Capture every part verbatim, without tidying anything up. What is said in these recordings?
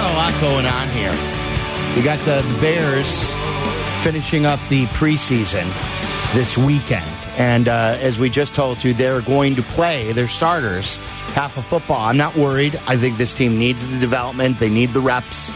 got a lot going on here. We got uh, the Bears finishing up the preseason this weekend. And uh, as we just told you, they're going to play their starters half of football. I'm not worried. I think this team needs the development. They need the reps.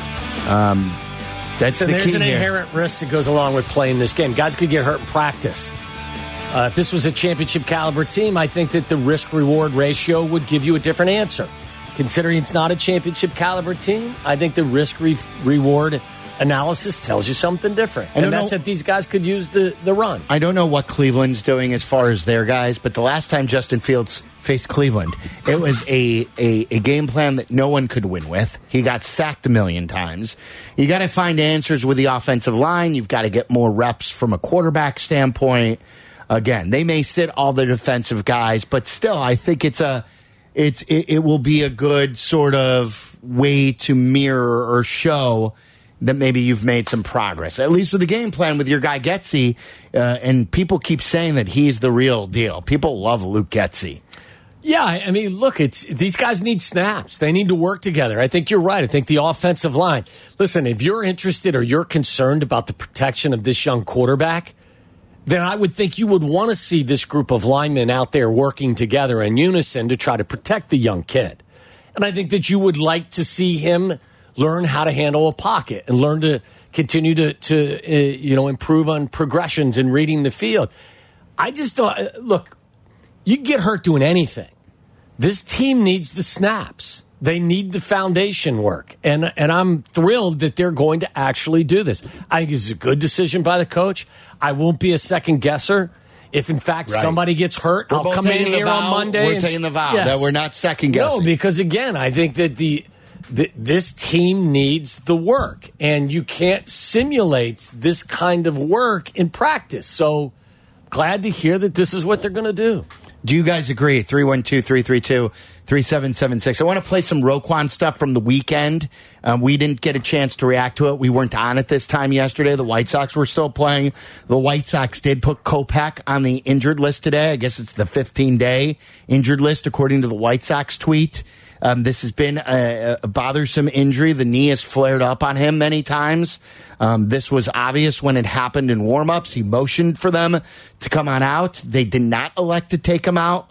Um, that's so the there's key an here. inherent risk that goes along with playing this game. Guys could get hurt in practice. Uh, if this was a championship caliber team, I think that the risk-reward ratio would give you a different answer. Considering it's not a championship caliber team, I think the risk-reward analysis tells you something different. And that's know, that these guys could use the, the run. I don't know what Cleveland's doing as far as their guys, but the last time Justin Fields faced Cleveland, it was a, a, a game plan that no one could win with. He got sacked a million times. You got to find answers with the offensive line. You've got to get more reps from a quarterback standpoint. Again, they may sit all the defensive guys, but still, I think it's a it's it, it will be a good sort of way to mirror or show that maybe you've made some progress, at least with the game plan with your guy Getsy. Uh, and people keep saying that he's the real deal. People love Luke Getsy. Yeah, I mean, look, it's these guys need snaps. They need to work together. I think you're right. I think the offensive line. Listen, if you're interested or you're concerned about the protection of this young quarterback, then I would think you would want to see this group of linemen out there working together in unison to try to protect the young kid. And I think that you would like to see him learn how to handle a pocket and learn to continue to, to uh, you know, improve on progressions and reading the field. I just don't, uh, look, you can get hurt doing anything. This team needs the snaps. They need the foundation work. And, and I'm thrilled that they're going to actually do this. I think this is a good decision by the coach. I won't be a second guesser. If, in fact, right. somebody gets hurt, we're I'll come in here vow, on Monday. We're and, taking the vow yes. that we're not second guessing. No, because, again, I think that the, the this team needs the work. And you can't simulate this kind of work in practice. So glad to hear that this is what they're going to do. Do you guys agree? three one two, three three two, three seven seven six. I want to play some Roquan stuff from the weekend. Um, we didn't get a chance to react to it. We weren't on at this time yesterday. The White Sox were still playing. The White Sox did put Kopech on the injured list today. I guess it's the fifteen-day injured list, according to the White Sox tweet. Um, this has been a, a bothersome injury. The knee has flared up on him many times. Um, this was obvious when it happened in warm-ups. He motioned for them to come on out. They did not elect to take him out.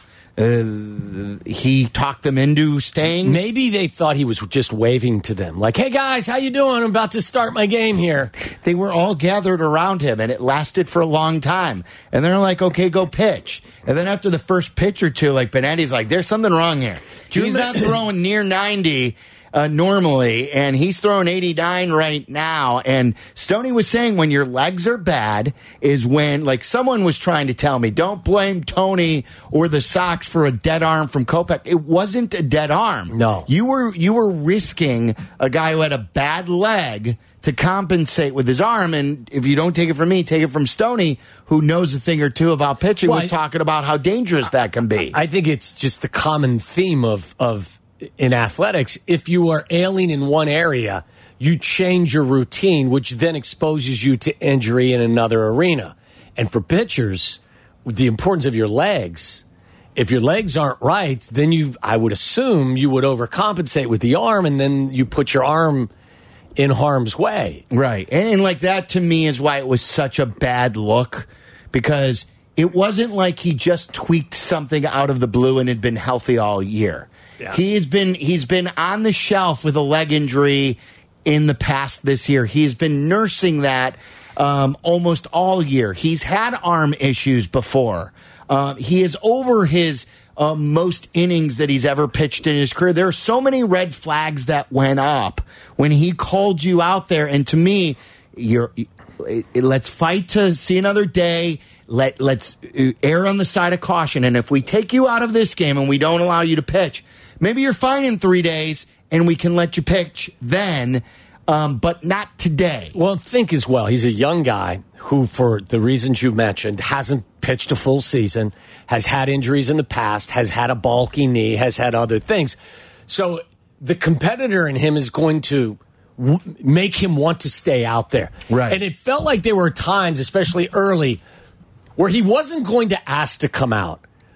Uh, he talked them into staying. Maybe they thought he was just waving to them, like, "Hey guys, how you doing? I'm about to start my game here." They were all gathered around him, and it lasted for a long time. And they're like, "Okay, go pitch." And then after the first pitch or two, like Benetti's like, "There's something wrong here. He's not throwing near ninety." Uh, normally, and he's throwing eighty-nine right now. And Stoney was saying when your legs are bad is when, like, someone was trying to tell me, don't blame Tony or the Sox for a dead arm from Kopech. It wasn't a dead arm. No. You were, you were risking a guy who had a bad leg to compensate with his arm. And if you don't take it from me, take it from Stoney, who knows a thing or two about pitching, well, was I, talking about how dangerous that can be. I think it's just the common theme of, of, in athletics, if you are ailing in one area, you change your routine, which then exposes you to injury in another arena. And for pitchers, the importance of your legs, if your legs aren't right, then you, I would assume you would overcompensate with the arm, and then you put your arm in harm's way. Right. And, and like that, to me, is why it was such a bad look, because it wasn't like he just tweaked something out of the blue and had been healthy all year. Yeah. He's been he's been on the shelf with a leg injury in the past this year. He's been nursing that um, almost all year. He's had arm issues before. Uh, he is over his uh, most innings that he's ever pitched in his career. There are so many red flags that went up when he called you out there. And to me, you're let's fight to see another day. Let, let's err on the side of caution. And if we take you out of this game and we don't allow you to pitch, maybe you're fine in three days and we can let you pitch then, um, but not today. Well, think as well. He's a young guy who, for the reasons you mentioned, hasn't pitched a full season, has had injuries in the past, has had a bulky knee, has had other things. So the competitor in him is going to w- make him want to stay out there. Right. And it felt like there were times, especially early, where he wasn't going to ask to come out,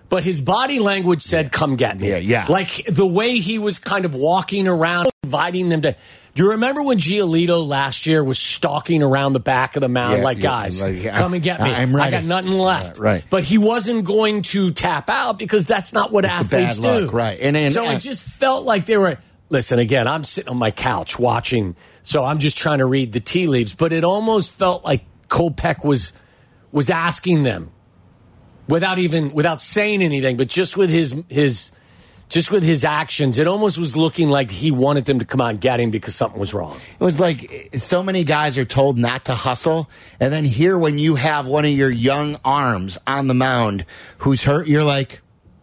But his body language said, come get me. Yeah, yeah. Like the way he was kind of walking around, inviting them to. Do you remember when Giolito last year was stalking around the back of the mound yeah, like, yeah, guys, like, yeah, come and get me. I'm ready. I got nothing left. Uh, right. But he wasn't going to tap out because that's not what it's athletes a bad do. Look, right. And, and so uh, it just felt like they were. Listen, again, I'm sitting on my couch watching, so I'm just trying to read the tea leaves. But it almost felt like Kopech was was asking them. Without even without saying anything, but just with his his just with his actions, it almost was looking like he wanted them to come out and get him because something was wrong. It was like so many guys are told not to hustle, and then here when you have one of your young arms on the mound who's hurt, you're like,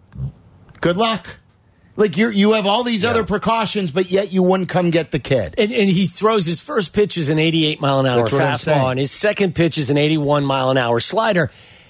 good luck. Like you you have all these yeah. other precautions, but yet you wouldn't come get the kid. And, and he throws his first pitch is an eighty-eight mile an hour fastball, and his second pitch is an eighty-one mile an hour slider.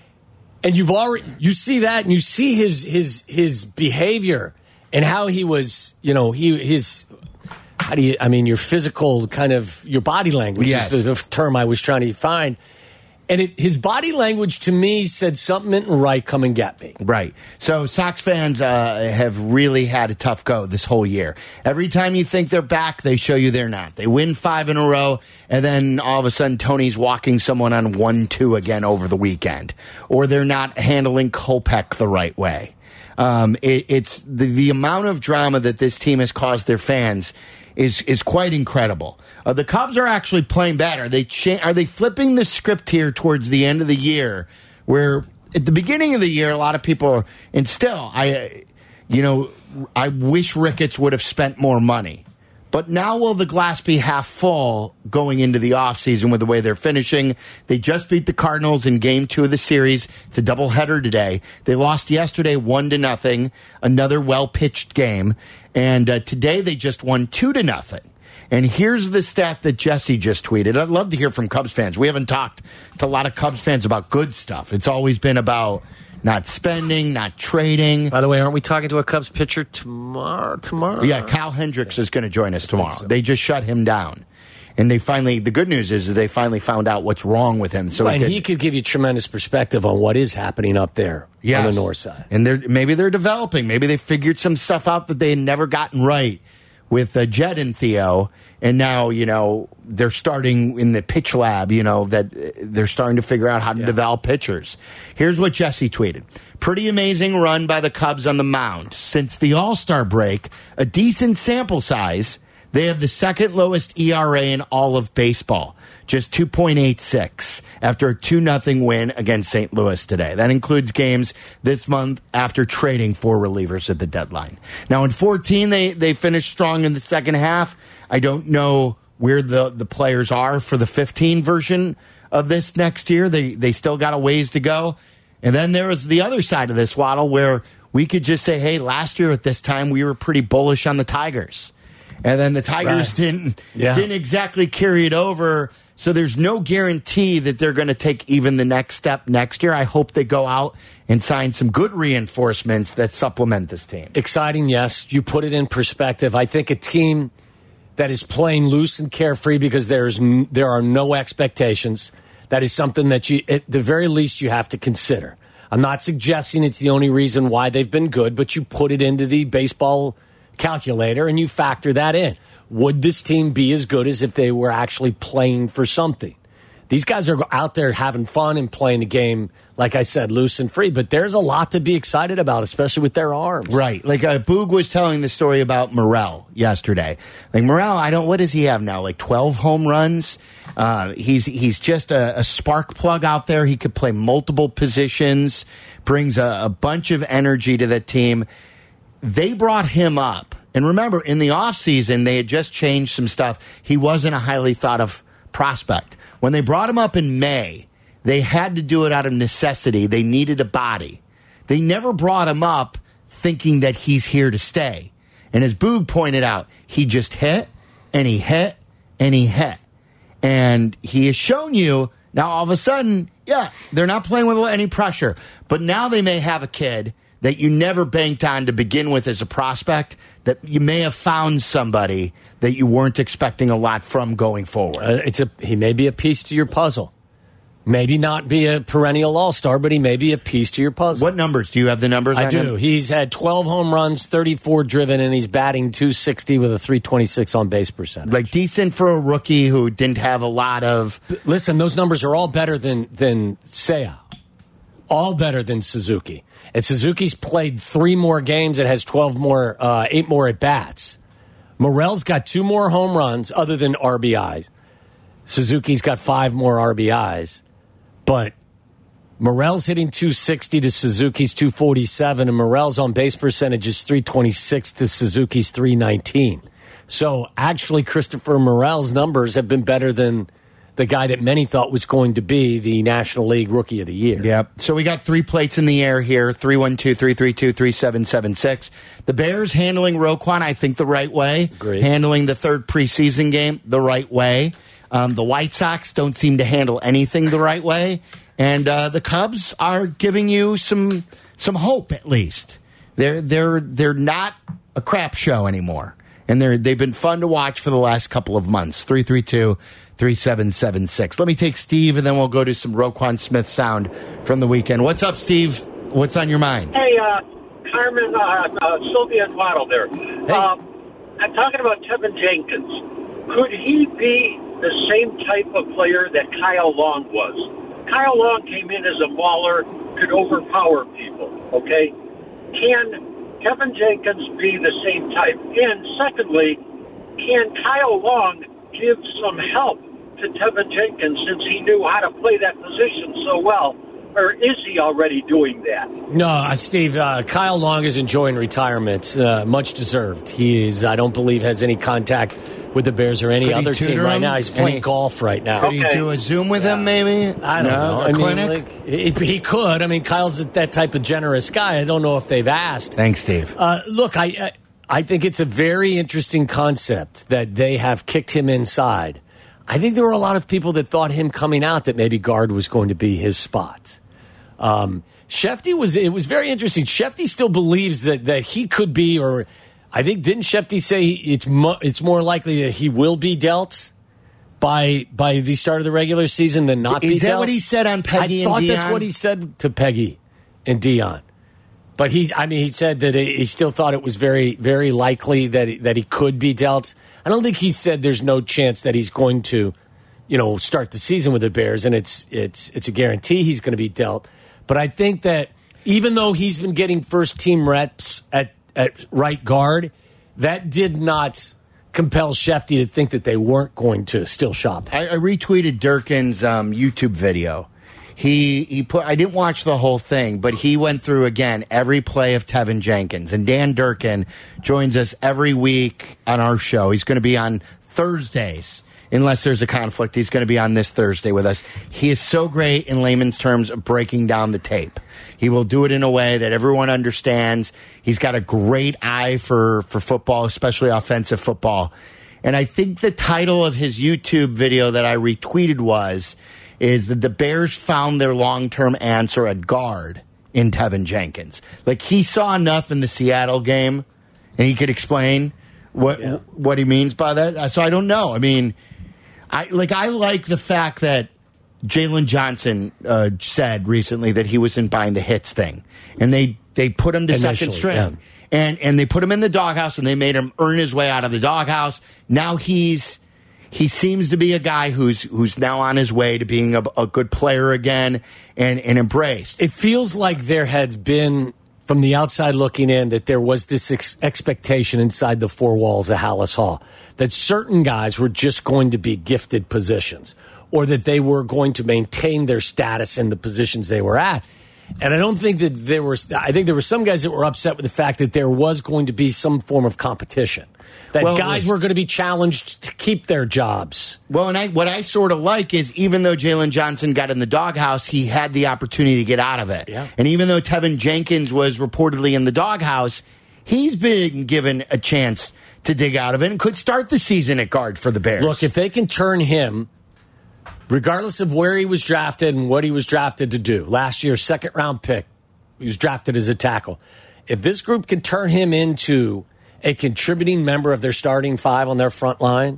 And you've already you see that, and you see his his his behavior and how he was, you know, he his how do you I mean your physical kind of your body language yes. is the, the term I was trying to find. And it, his body language to me said something isn't right. Come and get me. Right. So Sox fans uh, have really had a tough go this whole year. Every time you think they're back, they show you they're not. They win five in a row, and then all of a sudden Tony's walking someone on one two again over the weekend, or they're not handling Kopech the right way. Um, it, it's the, the amount of drama that this team has caused their fans is is quite incredible. Uh, the Cubs are actually playing better. They cha- are they flipping the script here towards the end of the year, where at the beginning of the year, a lot of people are, and still, I, you know, I wish Ricketts would have spent more money. But now will the glass be half full going into the offseason with the way they're finishing? They just beat the Cardinals in game two of the series. It's a doubleheader today. They lost yesterday one to nothing, another well-pitched game. And uh, today they just won two to nothing. And here's the stat that Jesse just tweeted. I'd love to hear from Cubs fans. We haven't talked to a lot of Cubs fans about good stuff. It's always been about not spending, not trading. By the way, aren't we talking to a Cubs pitcher tomorrow? Tomorrow? Yeah, Cal Hendricks is going to join us tomorrow. So. They just shut him down. And they finally, the good news is that they finally found out what's wrong with him. So right, he could, he could give you tremendous perspective on what is happening up there yes. on the north side. And they're, maybe they're developing. Maybe they figured some stuff out that they had never gotten right with uh, Jed and Theo. And now, you know, they're starting in the pitch lab, you know, that they're starting to figure out how to yeah. develop pitchers. Here's what Jesse tweeted. Pretty amazing run by the Cubs on the mound. Since the All-Star break, a decent sample size, they have the second lowest E R A in all of baseball, just two point eight six after a two nothing win against Saint Louis today. That includes games this month after trading four relievers at the deadline. Now, in fourteen, they, they finished strong in the second half. I don't know where the, the players are for the fifteen version of this next year. They, they still got a ways to go. And then there was the other side of this, Waddle, where we could just say, hey, last year at this time, we were pretty bullish on the Tigers. And then the Tigers right. didn't yeah. didn't exactly carry it over. So there's no guarantee that they're going to take even the next step next year. I hope they go out and sign some good reinforcements that supplement this team. Exciting, yes. You put it in perspective. I think a team that is playing loose and carefree because there's there are no expectations. That is something that you, at the very least, you have to consider. I'm not suggesting it's the only reason why they've been good, but you put it into the baseball calculator and you factor that in. Would this team be as good as if they were actually playing for something? These guys are out there having fun and playing the game, like I said, loose and free, but there's a lot to be excited about, especially with their arms. Right. Like uh, Boog was telling the story about Morel yesterday. Like Morel, I don't, what does he have now? Like twelve home runs? Uh, he's he's just a, a spark plug out there. He could play multiple positions, brings a, a bunch of energy to the team. They brought him up. And remember, in the offseason, they had just changed some stuff. He wasn't a highly thought of prospect. When they brought him up in May, they had to do it out of necessity. They needed a body. They never brought him up thinking that he's here to stay. And as Boog pointed out, he just hit, and he hit, and he hit. And he has shown you, now all of a sudden, yeah, they're not playing with any pressure. But now they may have a kid that you never banked on to begin with as a prospect, that you may have found somebody that you weren't expecting a lot from going forward. Uh, it's a he may be a piece to your puzzle. Maybe not be a perennial all-star, but he may be a piece to your puzzle. What numbers? Do you have the numbers I on do. him? He's had twelve home runs, thirty-four driven, and he's batting two sixty with a three twenty-six on base percentage. Like decent for a rookie who didn't have a lot of... Listen, those numbers are all better than, than Seiya. All better than Suzuki. And Suzuki's played three more games and has twelve more, uh, eight more at-bats. Morel's got two more home runs other than R B Is. Suzuki's got five more R B Is. But Morel's hitting two sixty to Suzuki's two forty-seven, and Morel's on base percentage is three twenty-six to Suzuki's three nineteen. So actually, Christopher Morel's numbers have been better than the guy that many thought was going to be the National League Rookie of the Year. Yep. So we got three plates in the air here, three one two, three three two, three seven seven six. The Bears handling Roquan, I think, the right way. Agreed. Handling the third preseason game the right way. Um, the White Sox don't seem to handle anything the right way. And uh, the Cubs are giving you some some hope, at least. They're they're they're not a crap show anymore. And they're they've been fun to watch for the last couple of months. three three two, three seven seven six. Let me take Steve, and then we'll go to some Roquan Smith sound from the weekend. What's up, Steve? What's on your mind? Hey, uh, Carmen, uh, uh, Sylvia and Waddle there. Hey. Um, I'm talking about Tevin Jenkins. Could he be the same type of player that Kyle Long was? Kyle Long came in as a mauler, could overpower people, okay? Can Tevin Jenkins be the same type? And secondly, can Kyle Long give some help to Tevin Jenkins since he knew how to play that position so well? Or is he already doing that? No, uh, Steve, uh, Kyle Long is enjoying retirement. Uh, much deserved. He is, I don't believe, has any contact with the Bears or any Could he other team tutor right him? now. He's playing Any- golf right now. Could he Okay. do a Zoom with him, maybe? I don't no? know. A I mean, clinic? like, he, he could. I mean, Kyle's that type of generous guy. I don't know if they've asked. Thanks, Steve. Uh, look, I, I I think it's a very interesting concept that they have kicked him inside. I think there were a lot of people that thought him coming out that maybe guard was going to be his spot. Um, Shefty was, it was very interesting. Shefty still believes that, that he could be, or I think, didn't Shefty say it's mo- it's more likely that he will be dealt by by the start of the regular season than not Is be that dealt? what he said on Peggy I thought and that's Dion? what he said to Peggy and Dion. But he, I mean, he said that he still thought it was very, very likely that he, that he could be dealt. I don't think he said there's no chance that he's going to, you know, start the season with the Bears, and it's it's it's a guarantee he's going to be dealt. But I think that even though he's been getting first team reps at at right guard, that did not compel Shefty to think that they weren't going to still shop. I, I retweeted Durkin's um, YouTube video. He he put. I didn't watch the whole thing, but he went through again every play of Tevin Jenkins. And Dan Durkin joins us every week on our show. He's going to be on Thursdays, unless there's a conflict. He's going to be on this Thursday with us. He is so great in layman's terms of breaking down the tape. He will do it in a way that everyone understands. He's got a great eye for for football, especially offensive football. And I think the title of his YouTube video that I retweeted was. Is that the Bears found their long-term answer at guard in Tevin Jenkins. Like, he saw enough in the Seattle game, and he could explain what Yeah. what he means by that. So I don't know. I mean, I like I like the fact that Jalen Johnson uh, said recently that he wasn't buying the hits thing, and they they put him to Initially, second string. yeah. And and they put him in the doghouse, and they made him earn his way out of the doghouse. Now he's he seems to be a guy who's who's now on his way to being a, a good player again and, and embraced. It feels like there had been, from the outside looking in, that there was this ex- expectation inside the four walls of Hallis Hall that certain guys were just going to be gifted positions, or that they were going to maintain their status in the positions they were at. And I don't think that there were, I think there were some guys that were upset with the fact that there was going to be some form of competition, that well, guys were going to be challenged to keep their jobs. Well, and I, what I sort of like is even though Jalen Johnson got in the doghouse, he had the opportunity to get out of it. Yeah. And even though Tevin Jenkins was reportedly in the doghouse, he's been given a chance to dig out of it and could start the season at guard for the Bears. Look, if they can turn him, regardless of where he was drafted and what he was drafted to do, last year's second round pick, he was drafted as a tackle. If this group can turn him into a contributing member of their starting five on their front line,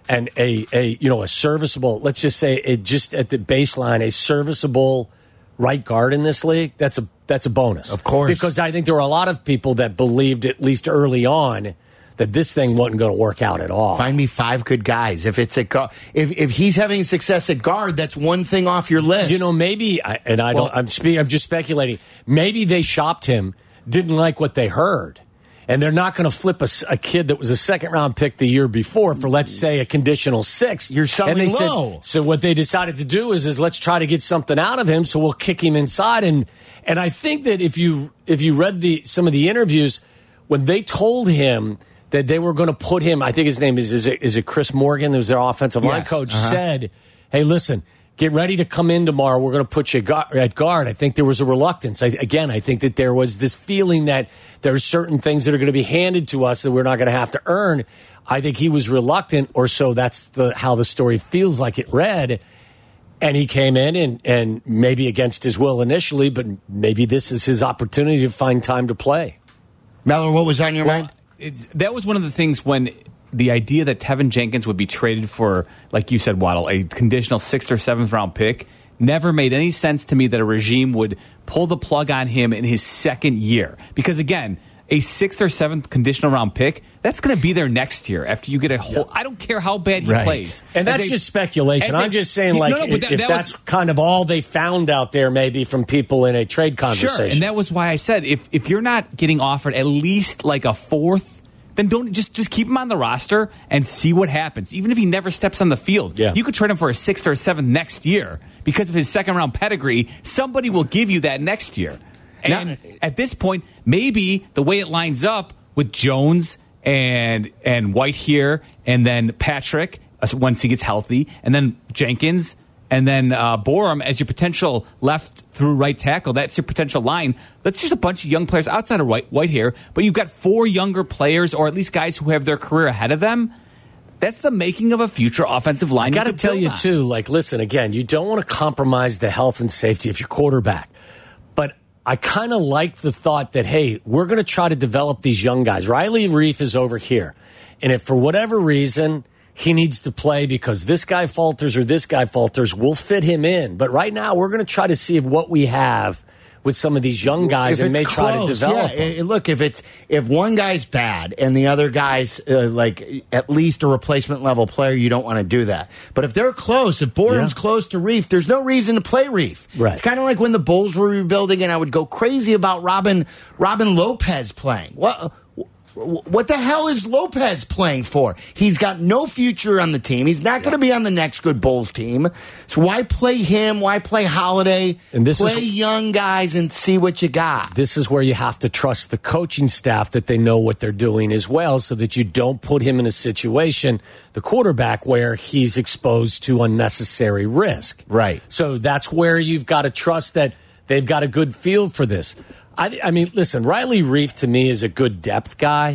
and a, a you know a serviceable, let's just say it just at the baseline, a serviceable right guard in this league, that's a that's a bonus. Of course. Because I think there were a lot of people that believed, at least early on, that this thing wasn't going to work out at all. Find me five good guys. If it's a if if he's having success at guard, that's one thing off your list. You know, maybe, and I don't. Well, I'm speaking. I'm just speculating. Maybe they shopped him, didn't like what they heard, and they're not going to flip a, a kid that was a second round pick the year before for, let's say, a conditional sixth. You're selling and they low. Said, so what they decided to do is, is let's try to get something out of him. So we'll kick him inside, and and I think that if you if you read the some of the interviews when they told him that they were going to put him, I think his name is, is it, is it Chris Morgan, who's their offensive line yes. coach, uh-huh. said, hey, listen, get ready to come in tomorrow. We're going to put you at guard. I think there was a reluctance. I, again, I think that there was this feeling that there are certain things that are going to be handed to us that we're not going to have to earn. I think he was reluctant, or so that's the how the story feels like it read. And he came in and, and maybe against his will initially, but maybe this is his opportunity to find time to play. Mellor, what was on your well, mind? It's, that was one of the things when the idea that Tevin Jenkins would be traded for, like you said, Waddle, a conditional sixth or seventh round pick, never made any sense to me that a regime would pull the plug on him in his second year. Because, again, a sixth or seventh conditional round pick, that's going to be there next year after you get a whole. I don't care how bad he right. plays. And that's a, just speculation. I'm just saying, like, no, no, that, if that that's was, kind of all they found out there, maybe from people in a trade conversation. Sure, and that was why I said if if you're not getting offered at least like a fourth, then don't just just keep him on the roster and see what happens. Even if he never steps on the field, yeah. you could trade him for a sixth or a seventh next year because of his second round pedigree. Somebody will give you that next year. And now, at this point, maybe the way it lines up with Jones and and White here, and then Patrick once he gets healthy, and then Jenkins, and then uh, Borum as your potential left through right tackle. That's your potential line. That's just a bunch of young players outside of White, White here, but you've got four younger players, or at least guys who have their career ahead of them. That's the making of a future offensive line. I got to tell you, on. too, like, listen, again, you don't want to compromise the health and safety of your quarterback. But I kind of like the thought that, hey, we're going to try to develop these young guys. Riley Reiff is over here. And if for whatever reason he needs to play because this guy falters or this guy falters, we'll fit him in. But right now, we're going to try to see what we have with some of these young guys and may close, try to develop yeah. them. Look, if it's if one guy's bad and the other guy's uh, like at least a replacement level player, you don't want to do that. But if they're close, if Borum's yeah. close to Reiff, there's no reason to play Reiff. Right. It's kind of like when the Bulls were rebuilding, and I would go crazy about Robin Robin Lopez playing. What? What the hell is Lopez playing for? He's got no future on the team. He's not going to be on the next good Bulls team. So why play him? Why play Holiday? And this play is, young guys and see what you got. This is where you have to trust the coaching staff that they know what they're doing as well, so that you don't put him in a situation, the quarterback, where he's exposed to unnecessary risk. Right. So that's where you've got to trust that they've got a good feel for this. I, I mean, listen, Riley Reiff to me is a good depth guy,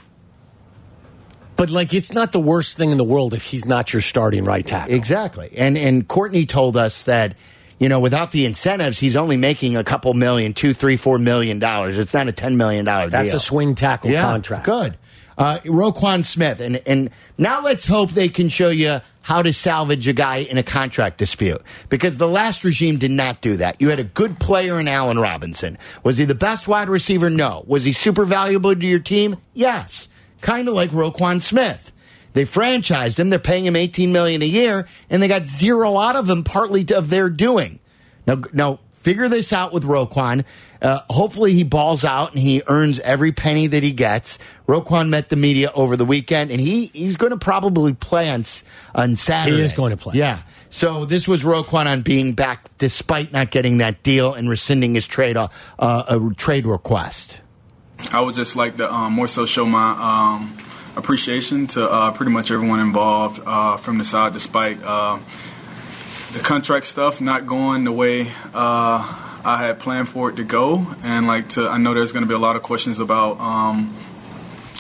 but like it's not the worst thing in the world if he's not your starting right tackle. Exactly. And and Courtney told us that, you know, without the incentives, he's only making a couple million, two, three, four million dollars. It's not a ten million dollar deal. That's a swing tackle yeah, contract. Good. Uh, Roquan Smith, and and now let's hope they can show you how to salvage a guy in a contract dispute, because the last regime did not do that. You had a good player in Allen Robinson. Was he the best wide receiver? No. Was he super valuable to your team? Yes. Kind of like Roquan Smith. They franchised him. They're paying him eighteen million dollars a year, and they got zero out of him, partly of their doing. Now, now figure this out with Roquan. Uh, hopefully he balls out and he earns every penny that he gets. Roquan met the media over the weekend, and he, he's going to probably play on on Saturday. He is going to play. Yeah. So this was Roquan on being back despite not getting that deal and rescinding his trade uh, a trade request. I would just like to um, more so show my um, appreciation to uh, pretty much everyone involved uh, from the side, despite uh, the contract stuff not going the way uh, I had planned for it to go. And like to, I know there's going to be a lot of questions about um,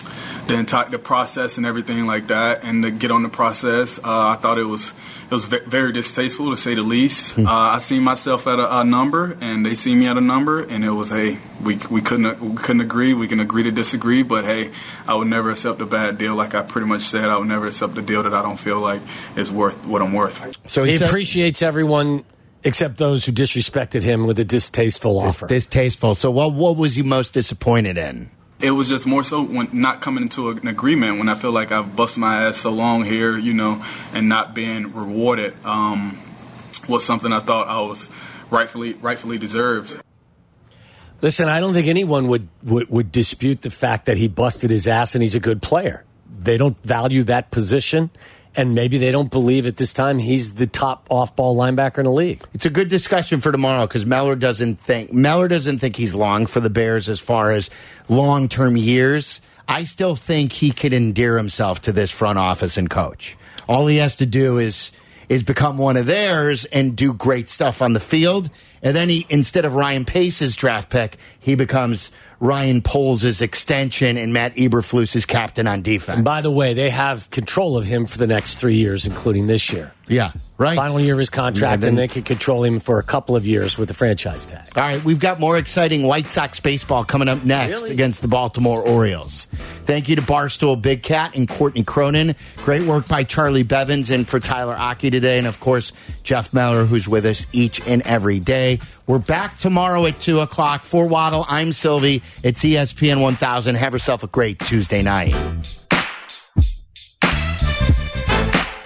the entire the process and everything like that, and to get on the process, uh, I thought it was it was very distasteful to say the least. Uh, I see myself at a, a number, and they see me at a number, and it was hey, we we couldn't we couldn't agree. We can agree to disagree, but hey, I would never accept a bad deal. Like I pretty much said, I would never accept a deal that I don't feel like is worth what I'm worth. So he, he said, appreciates everyone except those who disrespected him with a distasteful offer. Distasteful. So what what was you most disappointed in? It was just more so when not coming into an agreement, when I feel like I've busted my ass so long here, you know, and not being rewarded um, was something I thought I was rightfully rightfully deserved. Listen, I don't think anyone would, would, would dispute the fact that he busted his ass and he's a good player. They don't value that position. And maybe they don't believe at this time he's the top off-ball linebacker in the league. It's a good discussion for tomorrow because Meller doesn't think Meller doesn't think he's long for the Bears as far as long-term years. I still think he could endear himself to this front office and coach. All he has to do is is become one of theirs and do great stuff on the field. And then he, instead of Ryan Pace's draft pick, he becomes Ryan Poles' extension and Matt Eberflus's captain on defense. And by the way, they have control of him for the next three years, including this year. Yeah, right. Final year of his contract, yeah, then, and they can control him for a couple of years with the franchise tag. All right, we've got more exciting White Sox baseball coming up next really? against the Baltimore Orioles. Thank you to Barstool Big Cat and Courtney Cronin. Great work by Charlie Bevins and for Tyler Aki today. And, of course, Jeff Meller, who's with us each and every day. We're back tomorrow at two o'clock. For Waddle, I'm Sylvie. It's E S P N one thousand. Have yourself a great Tuesday night.